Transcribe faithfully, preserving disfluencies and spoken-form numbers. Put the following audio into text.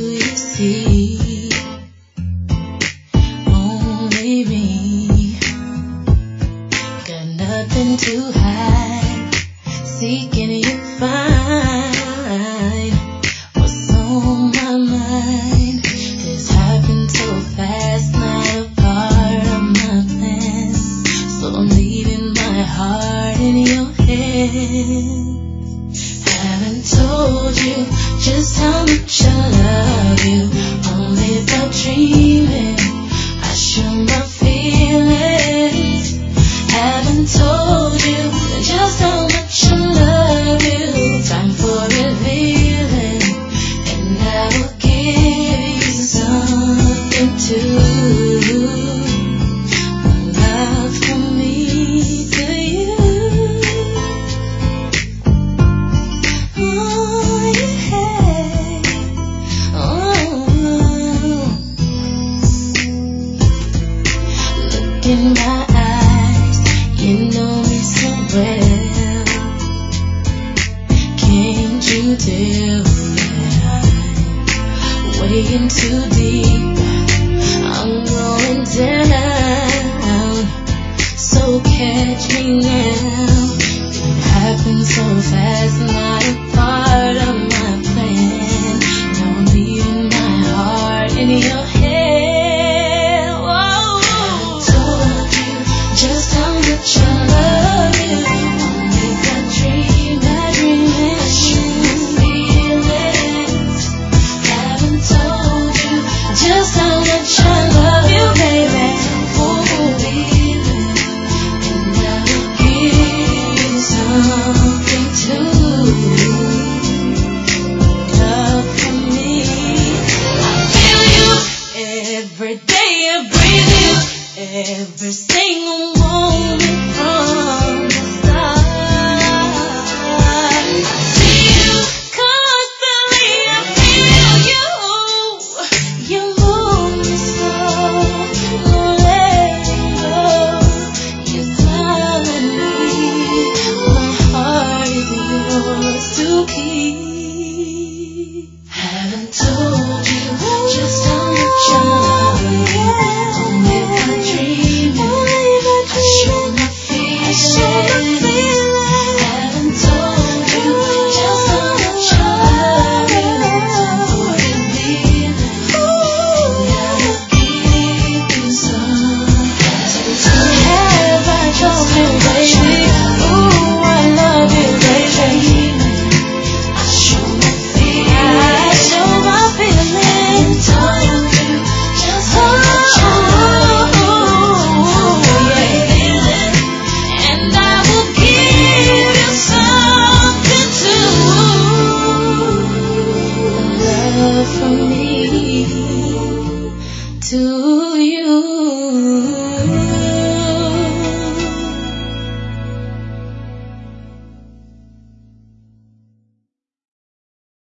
you see? Only me. Got nothing to hide. Seeking you find. What's on my mind? This happened so fast, not a part of my plans. So I'm leaving my heart in your hands. Haven't told you just how much I love you. Only by dreaming I show my feelings. Haven't told you just how much I love you. Time for revealing, and I will give you something to love from me to you. Oh yeah, oh. Look in my eyes, you know me so well. Can't you tell that I'm weighing too deep? I'm going down, so catch me now. It happened so fast, not a part of my plan. Now I'm leaving my heart in your hand. Whoa. I told you just how much I love you. Only by dreaming, dreaming, I show my feelings. Haven't told you just how much I love you, baby. Oh, baby, and I will give you something to love from me. I feel you every day, I breathe you every single moment from the start. I see you constantly, I feel you. You move me so, won't let go. You smile at me, my heart is yours to keep. Haven't told you just how much I love you. Only by dreaming, I show my feelings. Haven't told you just how much I love you. Time for revealing, and I will give you something to have. I told you, baby. Ooh, I love you, baby. I show my feelings. I show my feelings. Told you just how much I love you. And I will give you something to love from me to